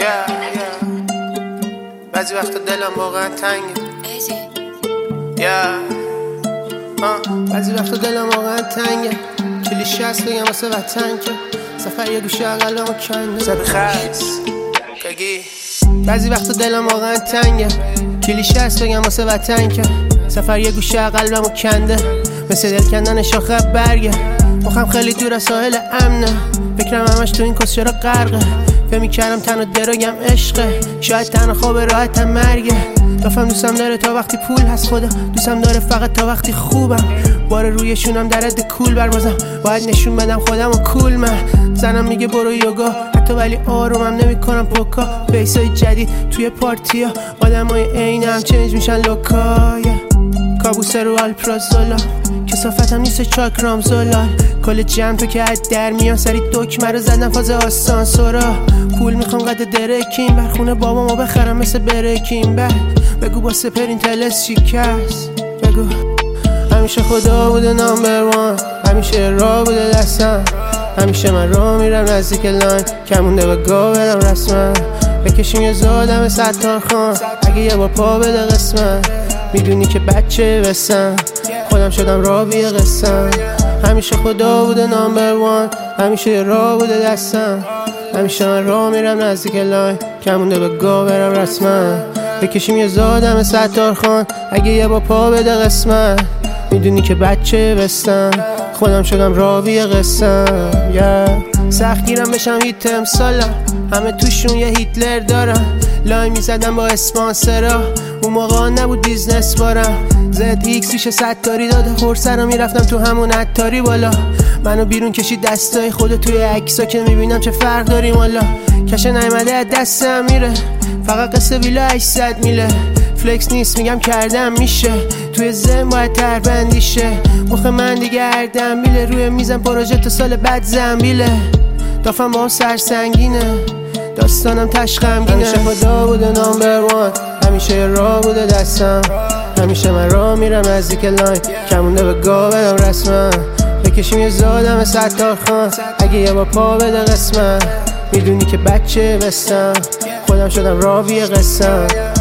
بعضی وقتا دلم واقعا تنگه. بعضی وقتا دلم واقعا تنگه. کلیشه هست بگم واسه وطن که سفر یه گوشه قلبمو کنده. سب خیس کگی. بعضی وقتا دلم واقعا تنگه. کلیشه هست بگم واسه وطن که سفر یه گوشه قلبمو کنده. مثل دل کندن شاخه برگه. مخم خیلی دور از ساحل امنه. فکرم همش تو این کسچرا غرقه. فکر می‌کردم تنها دراگم عشقه. شاید تنها خواب راحتم مرگه. دافم دوستم داره تا وقتی پول هست. خدا دوستم داره فقط تا وقتی خوبم. بار رویشونم در حد کول بربازم. باید نشون بدم خودم و کول. من زنم میگه برو یوگا حتی ولی آرومم نمیکنم پوکا. بیسای جدید توی پارتیا. آدمای عینم چنج میشن لوکای. کابوس رو آلپرازولا. کسافتم نیست چاکرام زلال. کل جمع تو که از در میان سری دکمه رو زدم فاز آسانسورا. پول میخوام قد درکیم بر خونه بابامو بخرم مثل برکیم بر. بگو با سپرین تلس شکست. بگو همیشه خدا بوده نامبر وان. همیشه راه بوده دستم. همیشه من راه میرم نزدیک لاین. کمونده به گاه برم رسما. بکشیم یه زادم ستار خان. اگه یه با پا بده قسمت. میدونی که بچه بسم خودم شدم رابی قسم. همیشه خدا بوده نامبر وان. همیشه راه بوده دستم. همیشه من راه میرم نزدیک لاین. کمونده به گاه برم رسما. بکشیم یه زادم ستار خان. اگه یه با پا بده قسمت. میدونی که بچه بستم خودم شدم راوی قسم. سخت گیرم بشم هیت امسالم. همه توشون یه هیتلر دارم. لای میزدم با اسپانسرا. اون موقع نبود بیزنس بارم. زد ایکس پیش ستاری داده خورسرم. میرفتم تو همون عطاری بالا. منو بیرون کشید دستای خود توی عکسا که میبینم چه فرق داریم والا. کش نیمده از دستم میره. فقط قصه ویلا 800 میله. فلکس نیست میگم کردم میشه. توی زن باید تربندی شه. مخ من دیگه اردم بیله. روی میزم پروژه تا سال بعد زنبیله. دافم با سرسنگینه. داستانم تشخمگینه. همیشه خدا بوده نامبر وان. همیشه راه بوده دستم. همیشه من راه میرم نزدیک لاین. کمونده به گاه برم رسما. بکشیم یه زادم ستار خان. اگه یه با پا بده قسمت. میدونی که بچه بستم خودم شدم راوی قسم.